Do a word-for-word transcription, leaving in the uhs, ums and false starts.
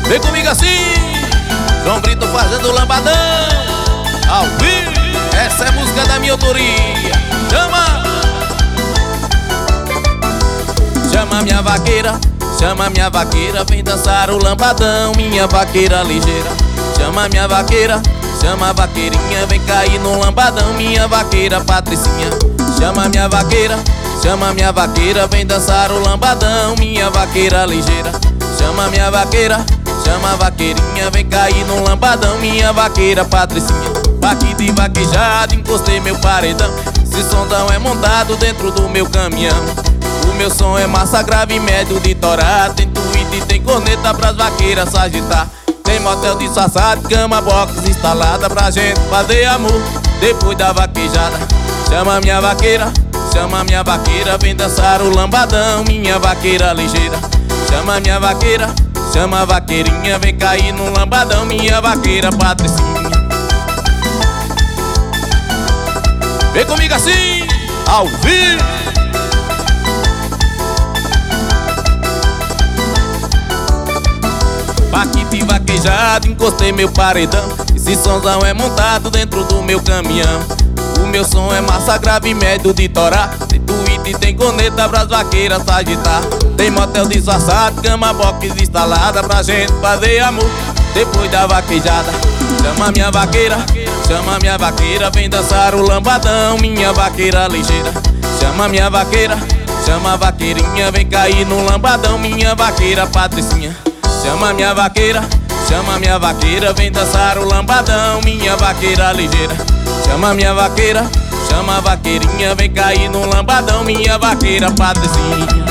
Vem comigo assim, João Brito fazendo lambadão ao vivo. Essa é música da minha autoria. Chama! Chama minha vaqueira, chama minha vaqueira, vem dançar o lambadão, minha vaqueira ligeira. Chama minha vaqueira, chama a vaqueirinha, vem cair no lambadão, minha vaqueira Patricinha. Chama minha vaqueira, chama minha vaqueira, vem dançar o lambadão, minha vaqueira ligeira. Chama minha vaqueira, chama a vaqueirinha, vem cair no lambadão, minha vaqueira Patricinha. Aqui de vaquejado, encostei meu paredão, esse sondão é montado dentro do meu caminhão. O meu som é massa grave e médio de torar, tem tweet e tem corneta pras vaqueiras agitar. Tem motel disfarçado, cama box instalada pra gente fazer amor depois da vaquejada. Chama minha vaqueira, chama minha vaqueira, vem dançar o lambadão, minha vaqueira ligeira. Chama minha vaqueira, chama a vaqueirinha, vem cair no lambadão, minha vaqueira Patricinha. Vem comigo assim, ao vivo. Aqui de vaquejado, encostei meu paredão, esse somzão é montado dentro do meu caminhão. O meu som é massa grave e médio de torar, tem tweet e tem corneta pras vaqueiras agitar. Tem motel disfarçado, cama box instalada pra gente fazer amor depois da vaquejada. Chama minha vaqueira, chama minha vaqueira, vem dançar o lambadão, minha vaqueira ligeira. Chama minha vaqueira, chama a vaqueirinha, vem cair no lambadão, minha vaqueira Patricinha. Chama minha vaqueira, chama minha vaqueira, vem dançar o lambadão, minha vaqueira ligeira. Chama minha vaqueira, chama a vaqueirinha, vem cair no lambadão, minha vaqueira Patricinha.